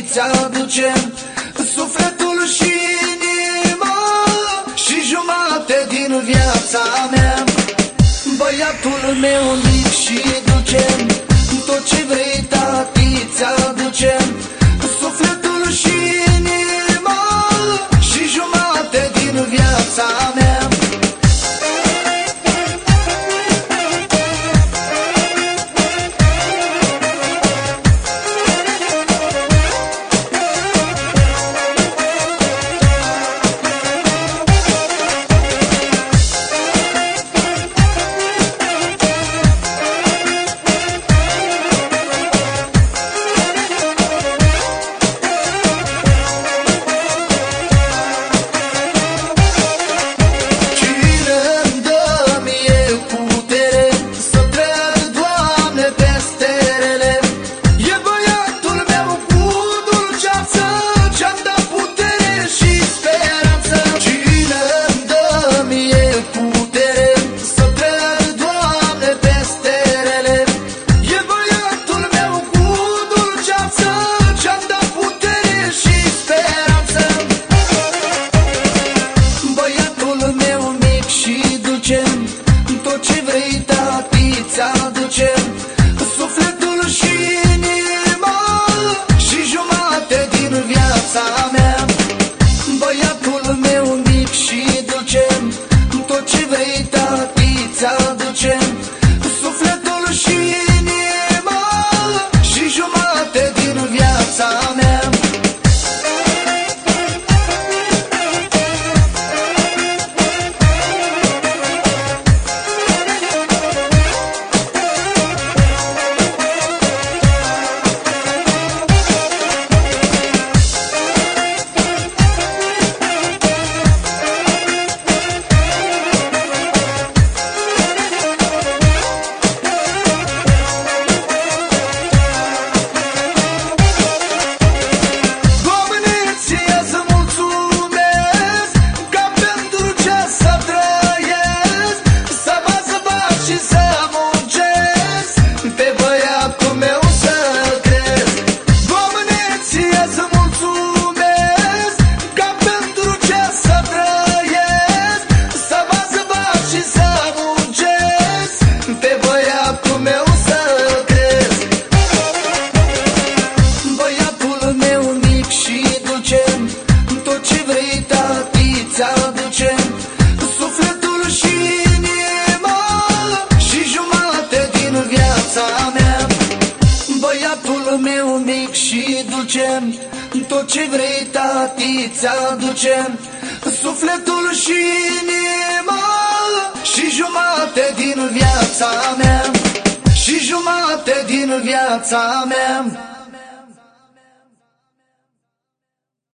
ți-aducem sufletul și inima și jumate din viața mea. Băiatul meu mic și dulce, tot ce vrei, tati, ți-aducem sufletul și inima și jumate din viața mea. Tot ce vrei, tati, ți-aducem sufletul și inima și jumate din viața mea. Băiatul meu mic și dulce, tot ce vrei, tati, ți-aducem sufletul și inima și jumate din viața mea. Tot ce vrei, tati, ți-aducem sufletul și inima și jumate din viața mea. Băiatul meu mic și dulce, tot ce vrei, tati, ți-aducem sufletul și inima și jumate din viața mea și jumate din viața mea.